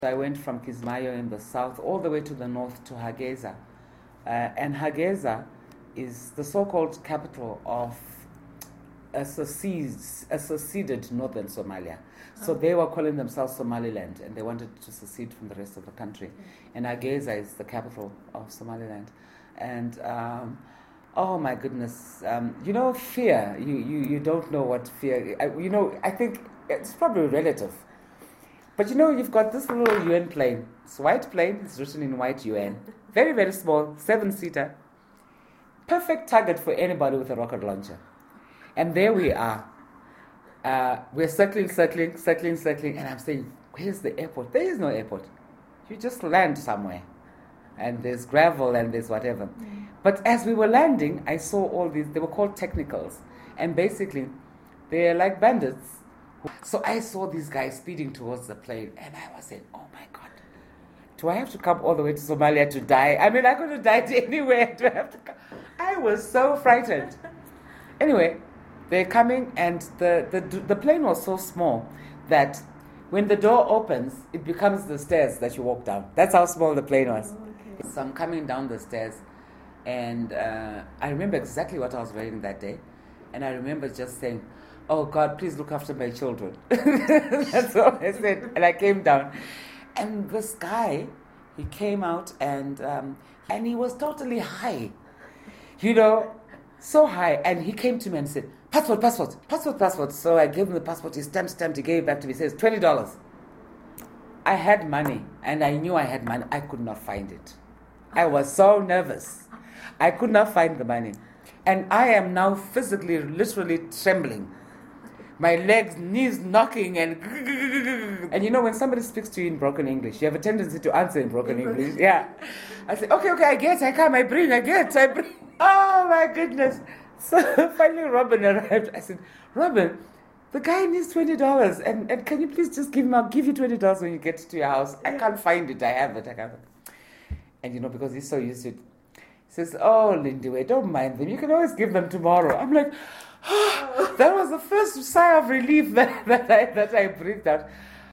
I went from Kismayo in the south all the way to the north to Hargeisa. And Hargeisa is the so-called capital of a seceded northern Somalia. So they were calling themselves Somaliland, and they wanted to secede from the rest of the country. And Hargeisa is the capital of Somaliland. And oh my goodness, fear. You don't know what fear. I think it's probably relative. But you've got this little UN plane. It's a white plane. It's written in white UN. Very, very small, 7-seater. Perfect target for anybody with a rocket launcher. And there we are. We're circling, and I'm saying, where's the airport? There is no airport. You just land somewhere. And there's gravel and there's whatever. But as we were landing, I saw all these, they were called technicals. And basically, they're like bandits. So I saw these guys speeding towards the plane, and I was saying, oh my God, do I have to come all the way to Somalia to die? I mean, I could have died anywhere. Do I have to come? I was so frightened. Anyway, they're coming, and the plane was so small that when the door opens, it becomes the stairs that you walk down. That's how small the plane was. Okay. So I'm coming down the stairs, and I remember exactly what I was wearing that day. And I remember just saying, oh God, please look after my children. That's all I said. And I came down. And this guy, he came out and he was totally high. So high. And he came to me and said, passport. So I gave him the passport. He stamped. He gave it back to me. He says, $20. I had money. And I knew I had money. I could not find it. I was so nervous. I could not find the money. And I am now physically, literally trembling. My legs, knees knocking, and when somebody speaks to you in broken English, you have a tendency to answer in broken English. Yeah. I say, okay, I get, I come, I bring. Oh my goodness. So finally Robin arrived. I said, Robin, the guy needs $20, and can you please just give him, I'll give you $20 when you get to your house. I can't find it, I have it. And because he's so used to it, he says, oh, Lindiwe, don't mind them. You can always give them tomorrow. I'm like, that was the first sigh of relief that I breathed out.